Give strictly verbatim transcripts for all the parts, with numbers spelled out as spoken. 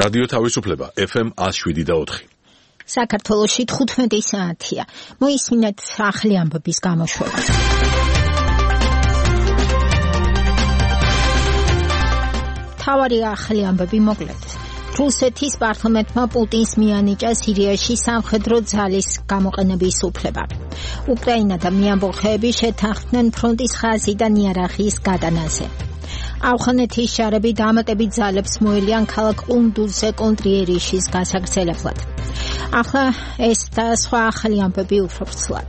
რადიო თავისუფლება ეფ ემ one oh seven და four. საქართველოში თხუთმეტი საათია. მოისმინეთ ახალი ამბების გამოშვება. თავარი ახალი ამბები მოკლედ. რუსეთის პარლამენტმა პუტინს მიანიჭა სირიაში სამხედრო ძალის გამოყენების უფლება. უკრაინა და მეამბოხეები შეთანხმდნენ ფრონტის ხაზიდან იარაღის გადანაზე. ავღანეთის შარები დამატებით ძალებს მოელიან ქალაქ ყუნდუზზე კონტრიერიშის გასაგრძელებლად. ახლა ეს და სხვა ახალი ამბები უფრო ვრცლად.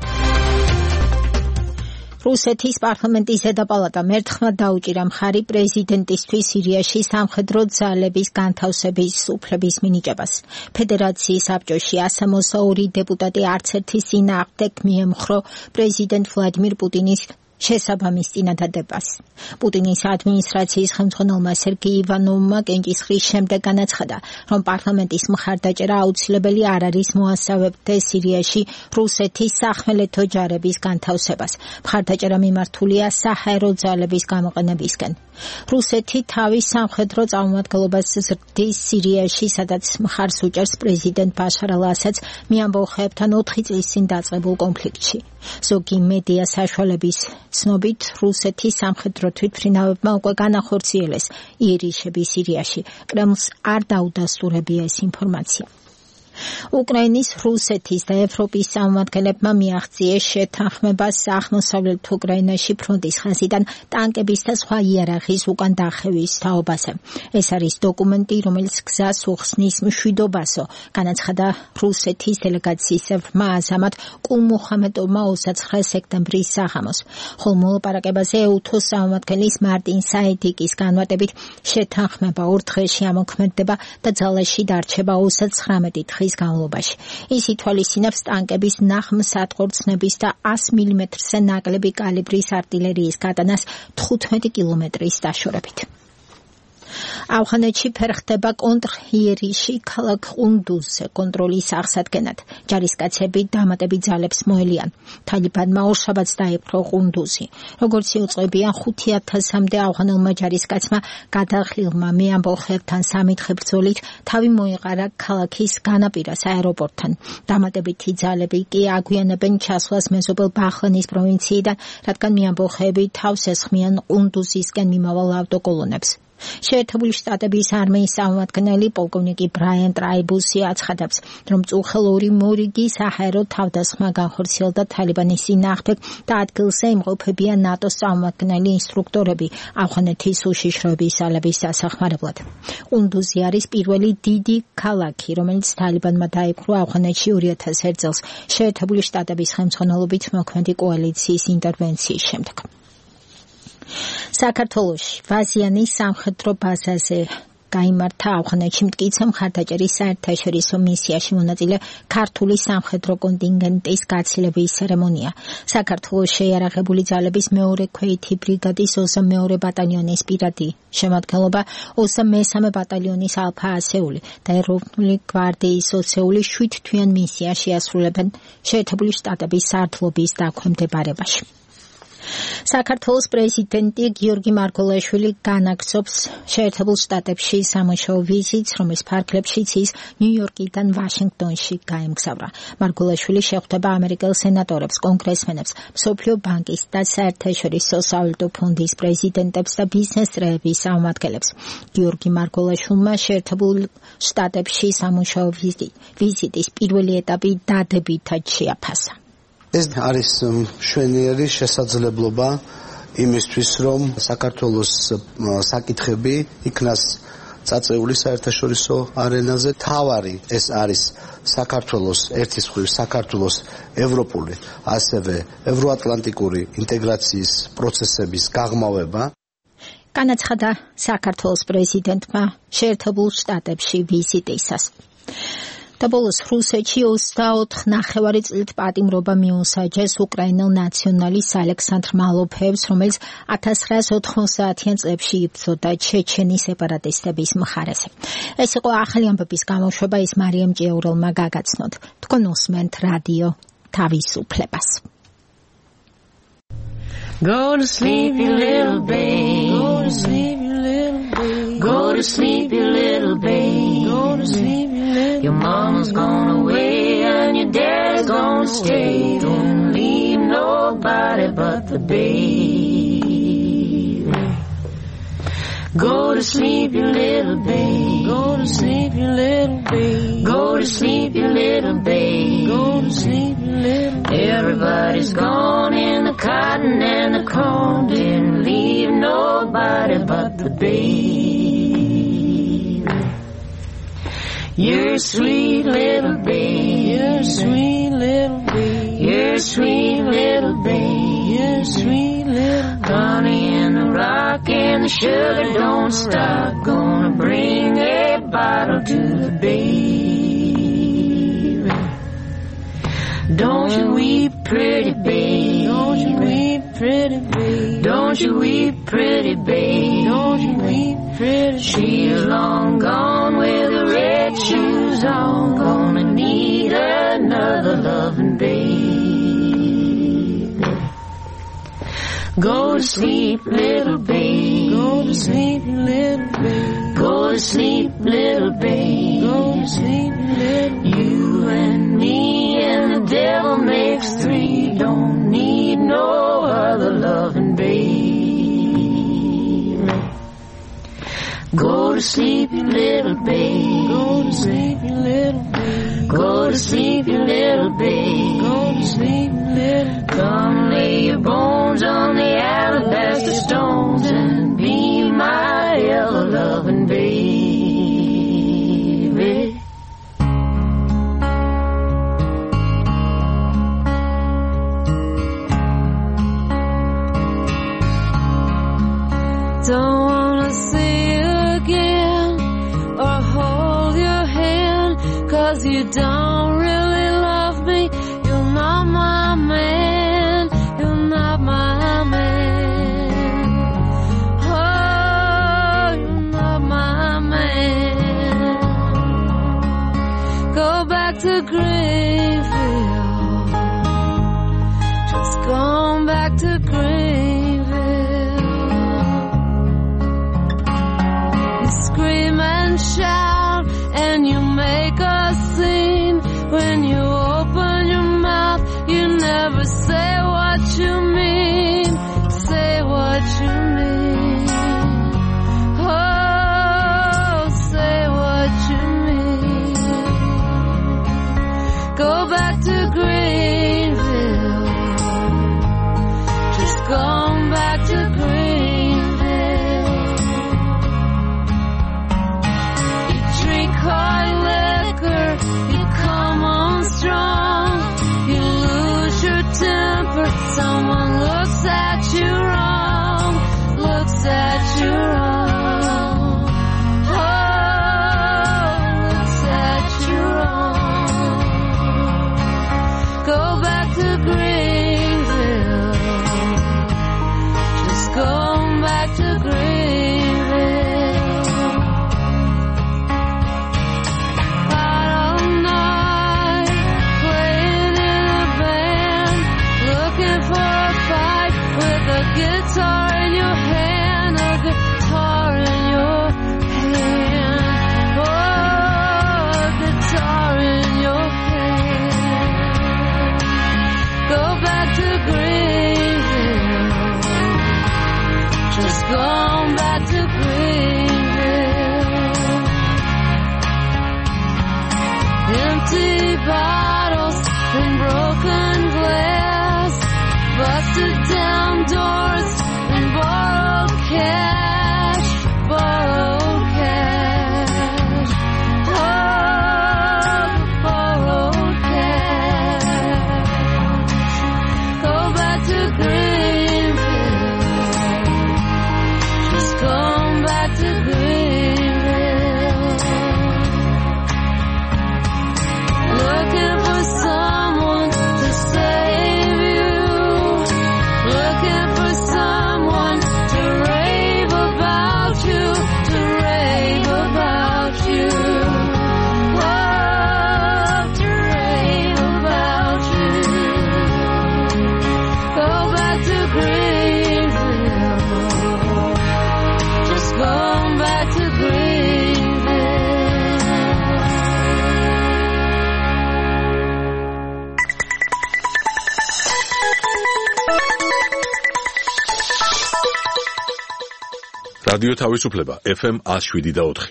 რუსეთის პარლამენტის ზედაპალატამ ერთხმად დაუჭირა მხარი პრეზიდენტისთვის სირიაში სამხედრო ძალების განთავსების უფლების მინიჭებას. ფედერაციის საბჭოში one hundred two დეპუტატი არც ერთი წინააღმდეგ მიემხრო პრეზიდენტ ვლადიმირ პუტინის შესაბამის წინადადებას. პუტინის ადმინისტრაციის ხელმძღვანელმა სერგეი ივანოვმა კენჭისყრის შემდეგ განაცხადა, რომ პარლამენტის მხარდაჭერა აუცილებელი არ არის მოასწავებდეს სირიაში რუსეთის სახმელეთო ჯარების განთავსებას. მხარდაჭერა მიმართულია საჰაერო ძალების გამოყენებისკენ. რუსეთი თავის სამხედრო წარმომადგენლობას ზრდის სირიაში, სადაც მხარს უჭერს პრეზიდენტ ბაშარ ალ-ასადს მეამბოხეებთან ოთხი წლის წინ დაწყებულ კონფლიქტში. ზოგი მედია საშუალების ცნობით, რუსეთის სამხედრო თვითმფრინავებმა უკვე განახორციელეს იერიშები სირიაში. კრემლს არ დაუდასტურებია ეს ინფორმაცია. უკრაინის, რუსეთის და ევროპის წარმომადგენლებმა მიაღწიეს შეთანხმებას აღმოსავლეთ უკრაინაში ფრონტის ხაზიდან ტანკების და სხვა იარაღის უკან დახევის თაობაზე. ეს არის დოკუმენტი, რომელიც გზას უხსნის მშვიდობასო, განაცხადა რუსეთის დელეგაციის წევრმა აზამატ კულმუხამედოვმა ოცდაცხრე სექტემბრის საღამოს. ხოლო მოლაპარაკებაზე ეუთოს წარმომადგენლის მარტინ საედიკის განმარტებით შეთანხმება ორ დღეში ამოქმედდება და ძალაში დარჩება ოცდაცხრამეტი დღის განმავლობაში. ის ითვალისწინებს ტანკების ნაღმსატყორცნების და one hundred მილიმეტრზე ნაკლები კალიბრის არტილერიის გადანას თხუთმეტი კილომეტრის დაშორებით. ავღანეთში ფერხდება კონტრიერიში ქალაქ ყუნდუზზე კონტროლის აღსადგენად. ჯარისკაცები დამატებით ძალებს მოელიან. თალიბანმა ორშაბათს დაიპყრო ყუნდუზი. როგორც იუწყებიან ხუთი ათასამდე ავღანელმა ჯარისკაცმა გადაღლილმა მეამბოხეებთან სამითხე ბრძოლით თავი მოიყარა ქალაქის განაპირას აეროპორტთან. დამატებითი ძალები კი აგვიანებენ ჩასვლას მეზობელ ბაჰლანის პროვინციიდან, რადგან მეამბოხეები თავს ესხმიან ყუნდუზისკენ მიმავალ ავტოკოლონებს. შეერთებული შტატების არმიის წარმომადგენელი პოლკოვნიკი ბრაიან ტრაიბუსი აცხადებს, რომ წუხელ ორი მორიგი საჰაერო თავდასხმა განხორციელდა თალიბანის წინააღმდეგ და ადგილზე იმყოფებიან ნატოს წარმომადგენელი ინსტრუქტორები ავღანეთის უშიშროების ძალების დასახმარებლად. ყუნდუზი არის პირველი დიდი ქალაქი, რომელიც თალიბანმა დაიპყრო ავღანეთში ორი ათას ერთ წელს შეერთებული შტატების ხელმძღვანელობით მოქმედი კოალიციის ინტერვენციის შემდეგ. საქართველოში ვაზიანის სამხედრო ბაზაზე გაიმართა ავღანეთში მტკიცე მხარდაჭერის საერთაშორისო მისიაში მონაწილე ქართული სამხედრო კონტინგენტის გაცილების ცერემონია. საქართველოს შეიარაღებული ძალების მეორე ქვეითი ბრიგადის ოცდამეორე ბატალიონის პირადი შემადგენლობა, ოცდამესამე ბატალიონის ალფა ასეული და ეროვნული გვარდიის ოცეული შვიდ თვიან მისიაში ასრულებენ შეერთებული შტატების სარდლობის დაქვემდებარებაში. საქართველოს პრეზიდენტი გიორგი მარგველაშვილი განაგრძობს შეერთებულ შტატებში სამუშაო ვიზიტს, რომლის ფარგლებშიც ის ნიუ-იორკიდან ვაშინგტონში გაემგზავრა. მარგველაშვილი შეხვდება ამერიკელ სენატორებს, კონგრესმენებს, მსოფლიო ბანკის და საერთაშორისო სავალუტო ფონდის პრეზიდენტებს და ბიზნეს წრეების წარმომადგენლებს. გიორგი მარგველაშვილმა შეერთებულ შტატებში სამუშაო ვიზიტის პირველი ეტაპი დადებითად შეაფასა. ეს არის მშვენიერი შესაძლებლობა იმისთვის, რომ საქართველოს საკითხები იქნას წაწეული საერთაშორისო არენაზე. თავარი ეს არის საქართველოს ერთის მხრივ საქართველოს ევროპული, ასევე ევროატლანტიკური ინტეგრაციის პროცესების გაღრმავება. განაცხადა საქართველოს პრეზიდენტმა შეერთებულ შტატებში ვიზიტისას. და ბოლოს რუსეთში ოცდაოთხ ნახევარი წლით პატიმრობა მიუსაჯეს უკრაინელ ნაციონალის ალექსანდრ მალოფეევს, რომელიც ათას ცხრაას ოთხმოცდაათიან წლებში იბრძოდა ჩეჩენი სეპარატისტების მხარეზე. ეს იყო ახალი ამბების გამოშვება, ის მარიამ ჭიაურელმა გაგაცნოთ. თქვენ უსმენთ რადიო თავისუფლებას. Go to sleep, you little babe. Go to sleep, you little babe. Go to sleep, you little babe. Your mama's gone away and your dad's gonna stay. Don't leave nobody but the baby. Go to sleep, you little babe. Go to sleep, you little babe. Go to sleep, you little babe. Go to sleep, you little babe. Everybody's gone in the cotton and the corn. Didn't leave nobody but the babe. You're a sweet little babe. You're a sweet little babe. You're a sweet little babe. You're a sweet little babe. Honey in the rock and the sugar don't stop. Gonna bring a bottle to the baby. Don't you weep, pretty babe. Don't you weep, pretty babe. Don't you weep, pretty babe. Don't you weep, pretty babe. She's long gone with the red shoes on. Gonna need another loving baby. Go to sleep, little babe. Go to sleep, little babe. Go to sleep, little babe. Go to sleep, little babe. You and me and the devil makes three. Don't need no other loving babe. Go to sleep, you little babe. Go to sleep, you little babe. Go to sleep, you little babe. Go to sleep, little babe. Come lay your bones on the alabaster stones and be my ever loving baby. Don't wanna see you again or hold your hand, 'cause you don't really love me. You're not my man. You're not my man. Oh, you're not my man. Go back to Greenville. Just gone back to Greenville. You scream and shout and you make a scene. When you open your mouth, you never say what you mean. Say what you mean. Oh, say what you mean. Go back to Greenville. Just gone back to Greenville. You drink hard liquor, you come on strong. You lose your temper, someone looks at you wrong. Looks at you wrong. Oh, looks at you wrong. Go back to Greenville. Just go back to Greenville. Out all night, playing in a band, looking for a fight with a guitar in your hand, a guitar in your hand. Oh, a guitar in your hand. Go back to Greenville. Just gone back to Greenville. Empty bottles and broken glass, busted down doors and borrowed cash, borrowed cash. Oh, borrowed cash. Go back to Greenville. Just gone back to Greenville. Looking for someone to save you. Looking for someone to rave რადიო თავისუფლება ეფ ემ one oh seven და four.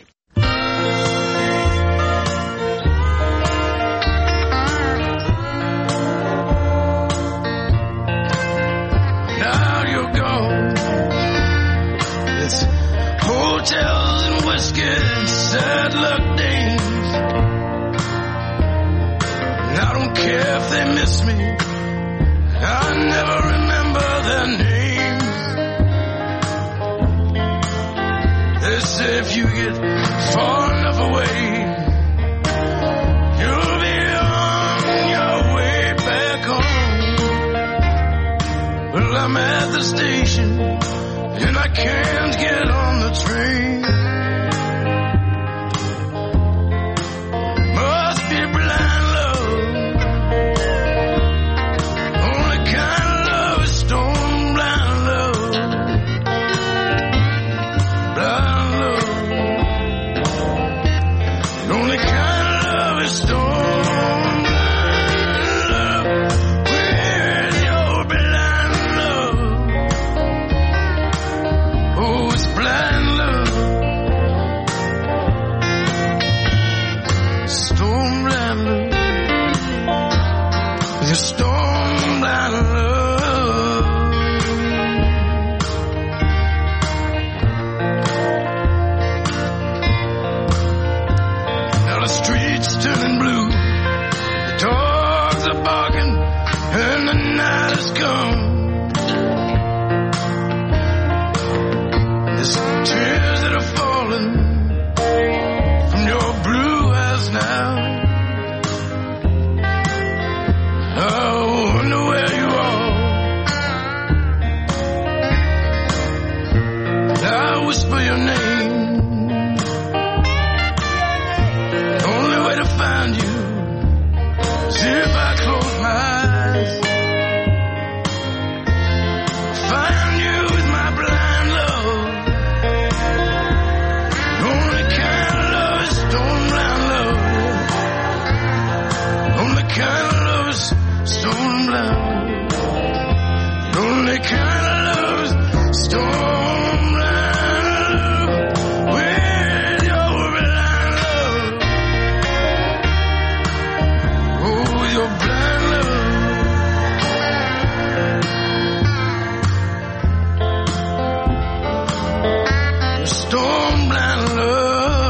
Now you're gone. It's hotels and whiskey and sad luck days. And I don't care if they miss me. I never remember their names. They say if you get far enough away, you'll be on your way back home. Well, I'm at the station and I can't get on the train. Must be blind love. Only kind of love is stone blind love. Blind love. The only kind of love is stone blind love. With your blind love. Oh, it's blind love. Stone blind love. Your stone blind love. Now the streets turning blue, the dogs are barking, and the night has come. There's tears that are falling from your blue eyes now. I wonder where you are. I whisper your name. The only way to find you is if I close my eyes. Find you with my blind love. The only kind of love is stone blind love. The only kind of love is stone blind. The only kind of love is stone blind. With your blind love. Oh, your blind love. Stone blind love.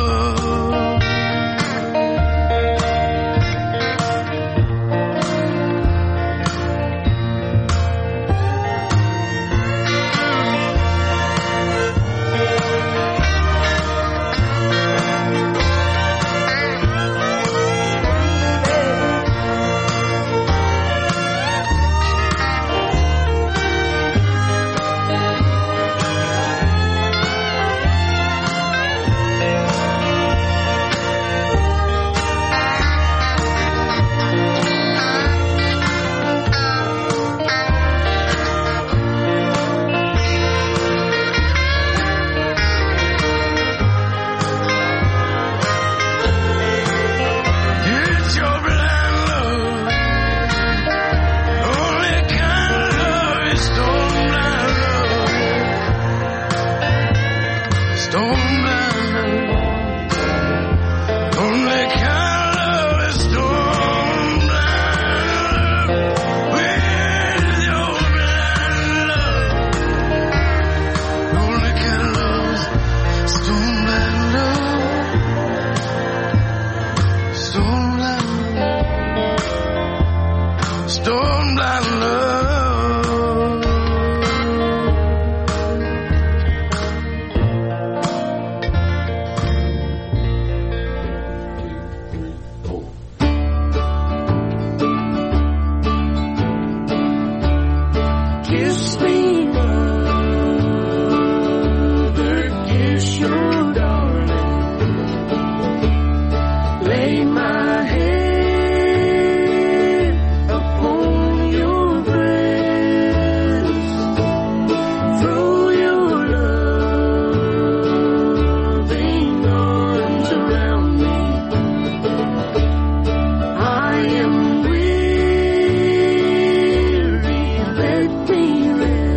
It's your blind love. Only kind of love is stone blind love. Stone blind love. Only kind of love is stone blind love. With your blind love. Only kind of love is stone blind love. Stone blind love. Stone blind love. Kiss me, mother, kiss your darling. Lay my head upon your breast. Throw your loving arms around me. I am weary, let me rest.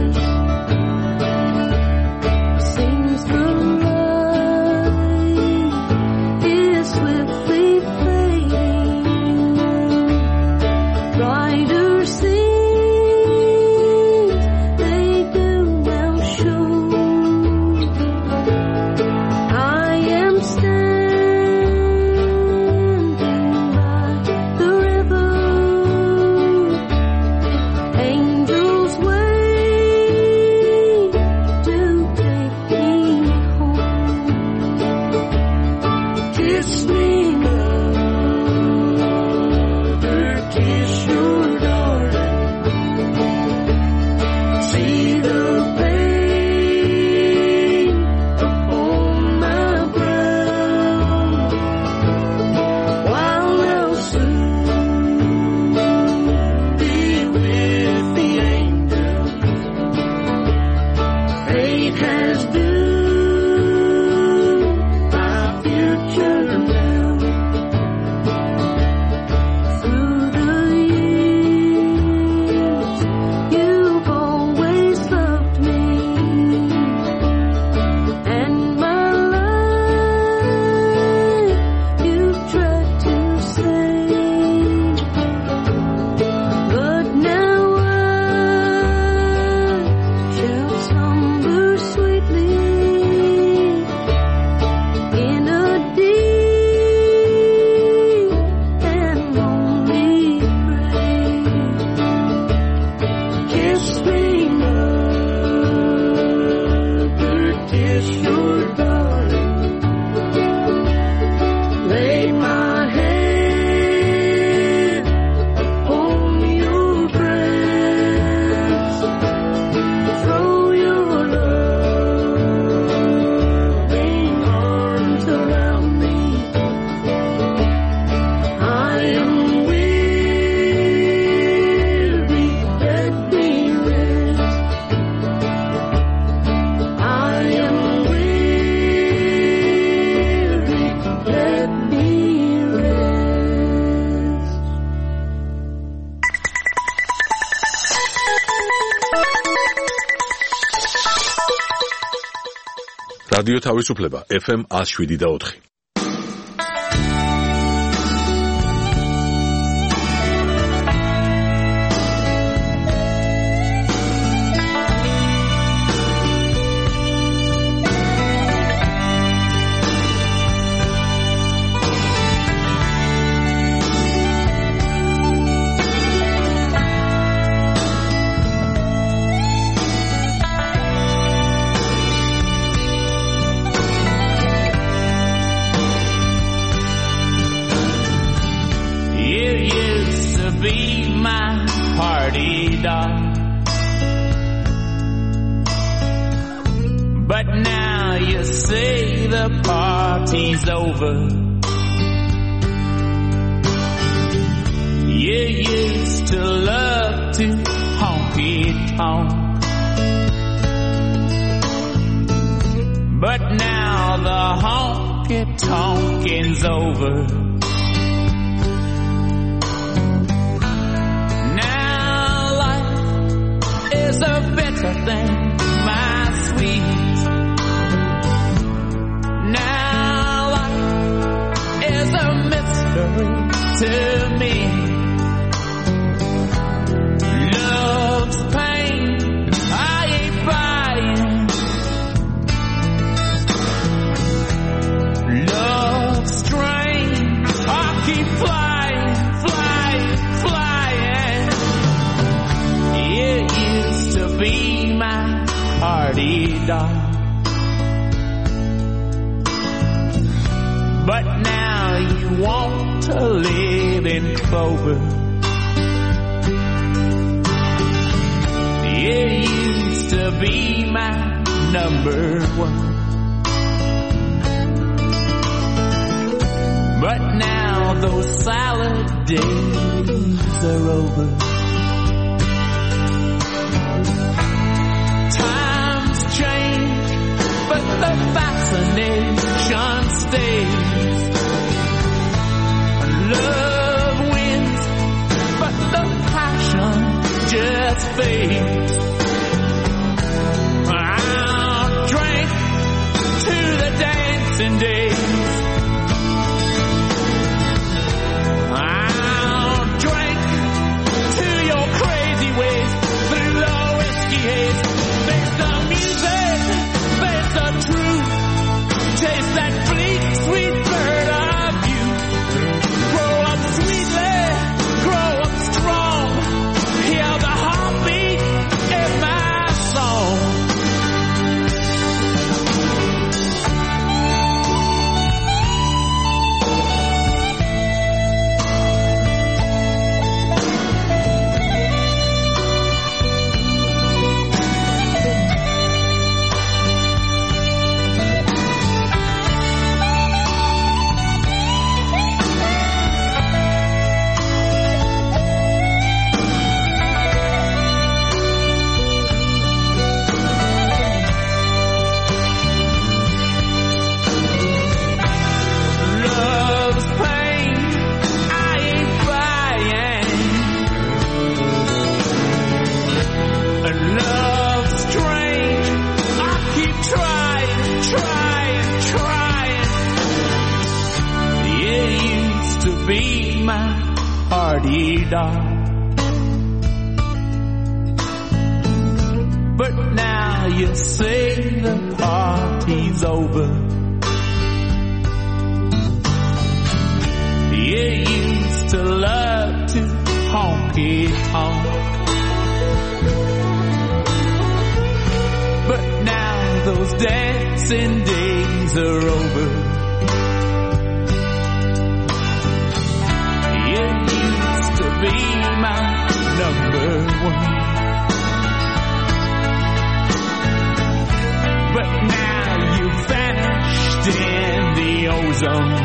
რადიო თავისუფლება ეფ ემ one oh seven და four. But now you say the party's over. You used to love to honky-tonk, but now the honky-tonking's over. Now life is a better thing, my sweet. Now life is a mystery to me. Love's pain, I ain't buying. Love's strange, I keep flying, flying, flying. It used to be my party doll, but now you want to live in clover. It used to be my number one, but now those salad days are over. Times change, but the fascination stays. Love wins, but the passion just fades. I'll drink to the dancing days. I'll drink to your crazy ways through the whiskey haze. Face the music, face the truth. Taste that bleak, sweet bird of you. Grow up sweetly, grow up strong. Hear the heartbeat dark. But now you say the party's over. You used to love to honky tonk, but now those dancing days are over. You used to be my number one, but now you vanished in the ozone.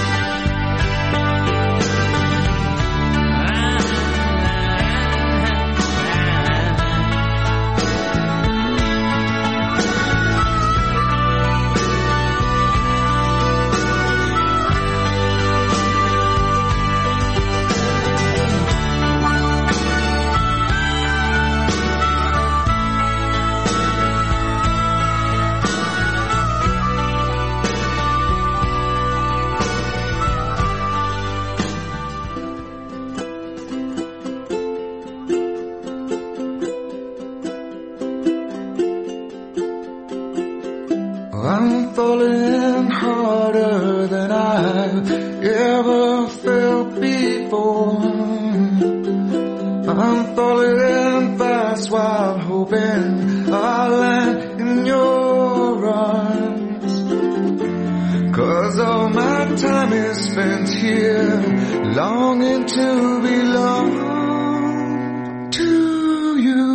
I'm falling harder than I've ever felt before. I'm falling fast while hoping I'll land in your arms. 'Cause all my time is spent here longing to belong to you.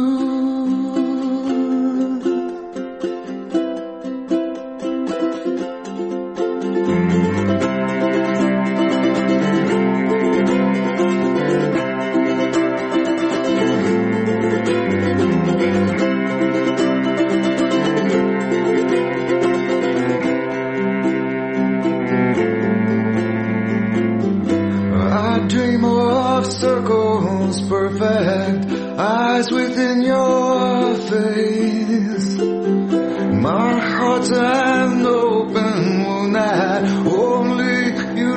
Circles perfect, eyes within your face. My heart's an open wound that only you'd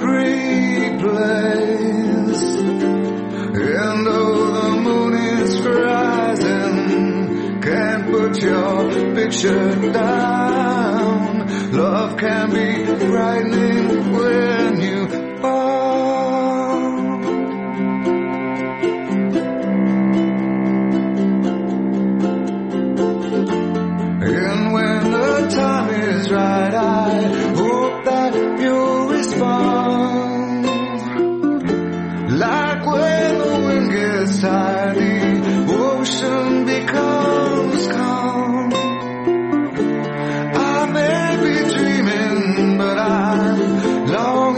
replace. And though the moon is rising, can't put your picture down. Love can be frightening when you fall. Right, I hope that you'll respond. Like when the wind gets tired, the ocean becomes calm. I may be dreaming, but I'm long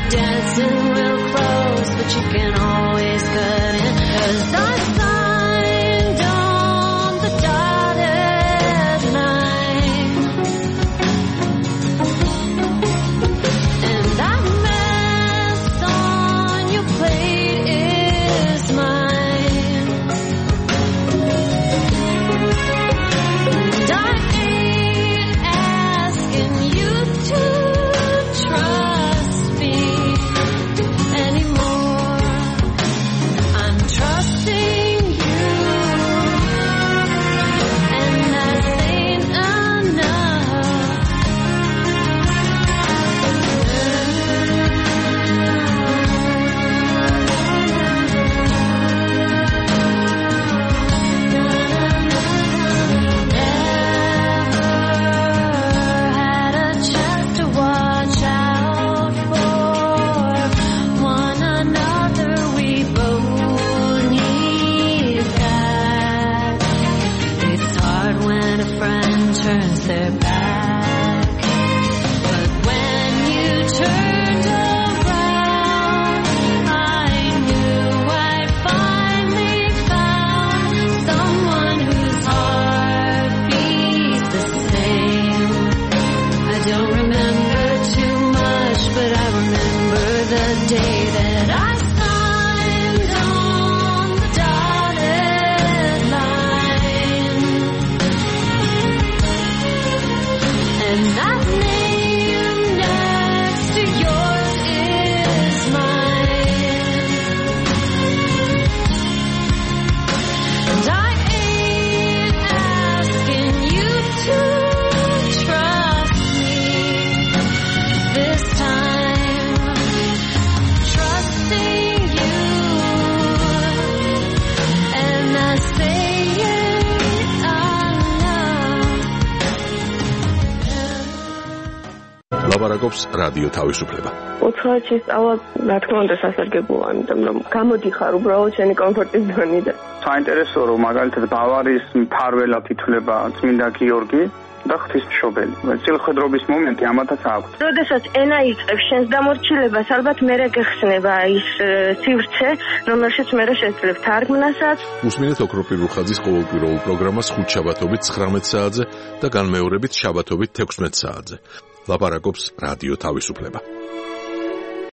dancing real close, but you can always cut in. 'Cause I signed on the dotted line, and that mess on your plate is mine. And I ain't asking you to trust me anymore. I'm trusting you, and that ain't had a chance to watch out for one another. We both need that. It's hard when a friend turns their back, but when you turned around, I knew I'd finally found someone whose heart beats the same. I don't remember too much, but I remember the day that I signed on the dotted line, and that name next to yours is mine. And I ain't asking you to trust me this time. Trusting you, and that's saying enough. ლაპარაკობს რადიო თავისუფლება. ოთხი სწავლა, რა თქმა უნდა, სასარგებლოა, იმიტომ რომ გამოდიხარ უბრალოდ შენი კომფორტის ზონიდან. საინტერესოა, რომ მაგალითად ბავარიის მფარველად ითვლება წმინდა გიორგი და ღვთისმშობელი. წილხედრობის მომენტი ამათაც აქვს. როდესაც ენა იწყებს შენს დამორჩილებას, ალბათ მერე გეხსნება ის э, სივრცე, რომელშიც მერე შეძლებ თარგმნასაც. უსმინეთ ოქროპირ რუხაძის ყოველკვირეულ პროგრამას ხუთშაბათობით ცხრამეტ საათზე და განმეორებით შაბათობით თექვსმეტ საათზე. ლაპარაკობს რადიო თავისუფლება.